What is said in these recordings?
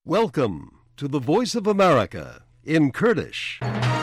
Welcome to the Voice of America in Kurdish.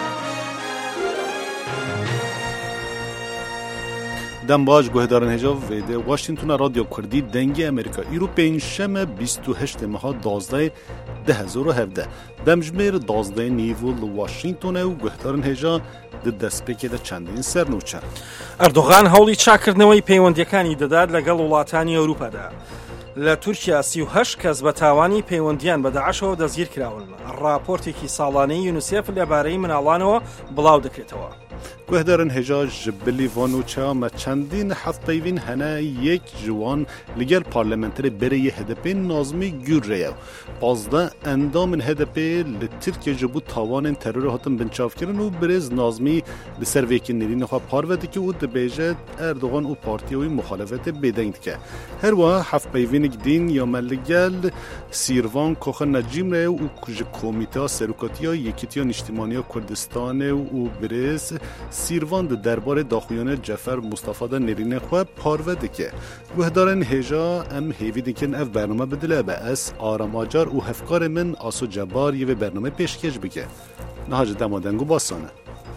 دم باش گوهدارن هجا ویده واشنگتون رادیو کردی دنگی امریکا ایرو پینشم 28 ماه 12 2017 دمجمیر 12 نیول واشنگتون و گوهدارن هجا دست پێکێدا چەندین سەرنوچە. ئەردۆغان هەوڵی چاکردنەوەی پەیوەندیەکانی دەدات لەگەڵ وڵاتانی ئەوروپادا. لە تورکیا 38 کەس بە تاوانی پەیوەندیان بە داعشەوە دەستگیر کراون. ڕاپۆرتێکی ساڵانەی یونیسێف لەبارەی مناڵانەوە بڵاو دەکرێتەوە. گوهدارن هجا جبلی وانوچه ما چندین هفتهیوین هنه یک جوان لگر پارلمنتری بری هدپ نازمی گور ریو 15 اندام هدپ لترکیه جبو تاوان ترور هاتن بنچاف کرن و برز نازمی لسر ویکی نرین خواه پارودی که او دبیجه اردوغان و پارتیوی مخالفت بدهید که هر واه هفت پیوین دین یا ملگل سیروان کوخ نجیم ریو و کج کومیتا سروکاتی ها یکیتی ها نشتیمانی ها کردستان و برز سیروان دربار داخویان جعفر مصطفی دا نرینه خواه پارود که گوهدارن هجا ام هیویدی کن اف برنامه بدله به اس آرام آجار و هفکار من آسو جبار یه برنامه پیشکش بگه نهاج دمادنگو باسانه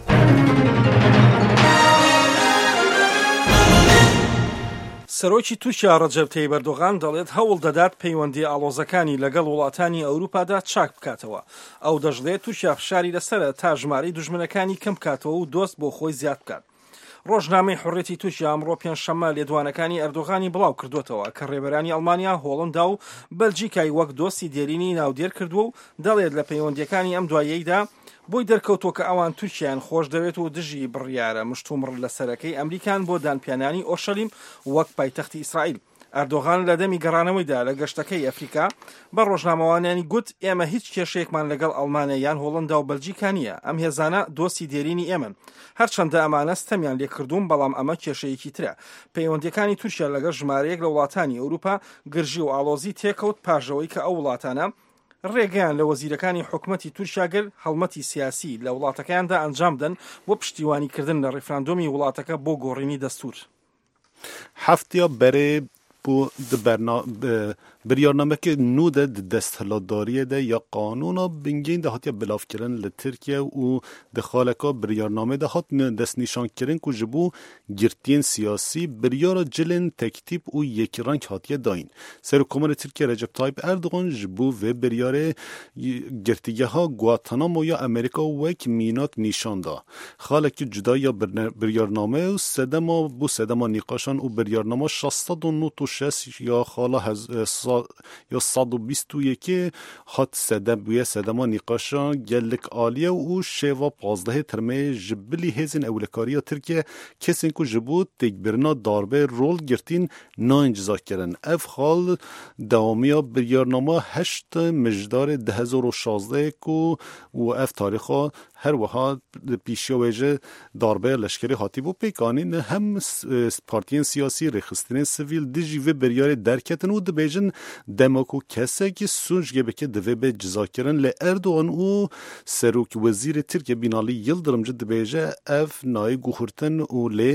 سەرۆکی تورکیا ڕەجەب تەیب ئەردۆغان دەڵێت هەوڵ دەدات پەیوەندی ئاڵۆزەکانی لەگەڵ وڵاتانی ئەوروپادا چاک بکاتەوە. ئەو دەژڵێت تورکیا فشاری لەسەرە تا ژمارەی دوژمنەکانی کەم بکاتەوە و دۆست بۆ خۆی زیاد بکات. ڕۆژنامەی حوڕێتی تورکیا ئەمڕۆ پێنجشەممە لێدوانەکانی ئەردۆغانی بڵاو کردوێتەوە کە ڕێبەرانی ئەڵمانیا، هۆڵندا و بەلجیکای وەک دۆستی دێرینی ناودێر کردووە و دەڵێت لە پەیوەندیەکانی ئەم دواییەیدا بۆی دەرکەوتۆ کە ئەوان تورکیان خۆش دەوێت و دژی بڕیارە مشتومڕ لەسەرەکەی ئەمریکان بۆ دانپیانانی ئۆشەلیم وەک پایتەختی ئیسرائیل. ئەردۆغان لە دەمی گەڕانەوەیدا لە گەشتەکەی ئەفریقا بە ڕۆژنامەوانیانی گوت ئێمە هیچ کێشەیەکمان لەگەڵ ئەڵمانیا یان هۆڵندا و بەلجیکا نییە. ئەم هێزانە دۆستی دێرینی ئێمن. هەرچەندە ئەمانە ستەمیان لێکردوون بەڵام ئەمە کێشەیەکی ترە. پەیوەندیەکانی تورکیا لەگەڵ ژمارەیەک لە وڵاتانی ئەوروپا گرژی و ئاڵۆزی تێکەوت پاژەوەی کە ئەو وڵاتانە ڕێگەیان لە وەزیرەکانی حکومەتی تورکیاگەر هەڵمەتی سیاسی لە وڵاتەکەیاندا ئەنجام بدەن بۆ پشتیوانیکردن لە ڕێفراندۆمی وڵاتەکە بۆ گۆڕینی دەستور. هەفتیا بەرێ بو بریارنامه که نو ده دستهلاتداری ده یا قانونا بنگین ده هات یا بلاف کرن لترکیه و ده خالکا بریارنامه ده هات دست نشان کرن که جبو گرتین سیاسی بریار جلن تکتیب و یکی رنگ هاتیه داین. سرکومن ترکیه رجب طایب اردوغان جبو و بریار گرتیگه ها گواتانامو یا امریکا وک میناک نشان دا. خالکی جدا یا بریارنامه و سدما بو سدما نقاشان و بریارنامه 696 یا خالا یا 121 هات سدم سدما نقاشا گلک عالیه و شوا 15 ترمه جبلی هزین اولکاریا ترکیه کسین کو جبوت تکبرنا داربه رول گرتین نا انجزا کرن. اف خال دوامیا بریارنامه 8 مجدار 2016 کو و اف تاریخا هر وها پیشیا ویژه داربه لشکری هاتی بو پیکانین هم پارتیین سیاسی رخستین سیویل دیجی و بریار درکتن و دبیجن دماکو کسه که سونجگه بکه دوه به جزا کرن ل اردوغان و سروک وزیر ترکیه بینالی یلدرم جد دبیجه اف نای گوخورتن و ل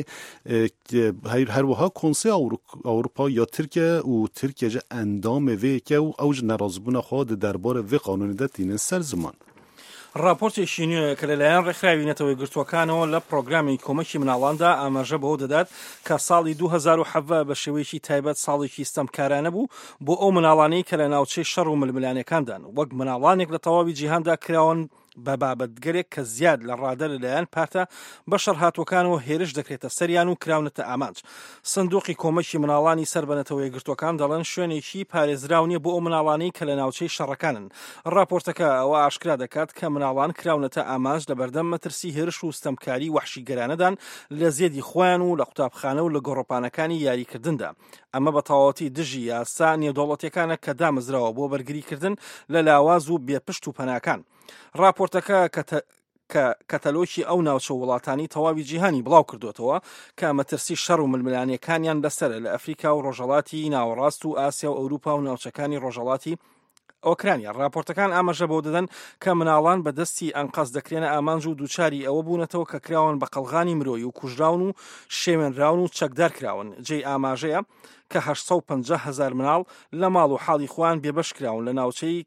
هر وها کنسی اروپا یا ترکیه و ترکیه جه اندام وی که و اوج نرازبون خواد دربار و قانونی ده تینن سر زمان. راپۆرتێکی نوێ کە لەلایەن ڕێکخراوی گرتوەکانەوە لە پرۆگرامی کۆمەکی مناڵاندا ئاماژە بەوە دەدات کە ساڵی 2017 بە شێوەیەکی تایبەت ساڵێکی ستەمکارانە بوو بۆ ئەو مناڵانەی کە لە ناوچەی شەڕ و ململانەکاندان وەک مناڵانێک لە تەواوی جیهاندا کراون بە بابەتگەرێک کە زیاد لە ڕادە لەلایەن پارتە بەشەر هاتووەکانەوە هێرش دەکرێتە سەریان و کراونەتە ئامانج. سندوقی کۆمەکی مناڵانی سەر بە نەتەوەی گرتوەکان دەڵێن شوێنێکی پارێزراونیە بۆ ئەو مناڵانەی کە لە ناوچەی شەڕەکانن. راپۆرتەکە ئەوە ئاشکرا دەکات کە مناڵان کراونەتە ئامانج لە بەردەم مەترسی هێرش و ستەمکاری وەحشیگەرانەدان لە زێدی خۆیان و لە قوتابخانە و لە گۆڕۆپانەکانی یاریکردندا. ئەمە بە تەواوەتی دژی یاسا نێودەوڵەتیەکانە کە دامەزراوە بۆ بەرگریکردن لە لاواز و بێپشت و پەناکان. راپۆرتەکە کەتەلۆکی ئەو ناوچە وڵاتانی تەواوی جیهانی بڵاو کردوێتەوە کە مەترسی شەڕ و ململانیەکانیان لەسەرە لە ئەفریقا و ڕۆژهەڵاتی ناوەڕاست و ئاسیا و ئەوروپا و ناوچەکانی ڕۆژهەڵاتی ئۆکرانیا. راپۆرتەکان ئاماژە بۆ دەدەن کە مناڵان بە دەستی ئەنقەس دەکرێنە ئامانج و دووچاری ئەوە بوونەتەوە کە کراون بە قەڵغانی مرۆیی و کوژراون و شێوێنراون و چەکدار کراون. جێی ئاماژەیە کە 850,000 مناڵ لە ماڵ و حاڵی خۆیان بێبەش کراون لە ناوچەی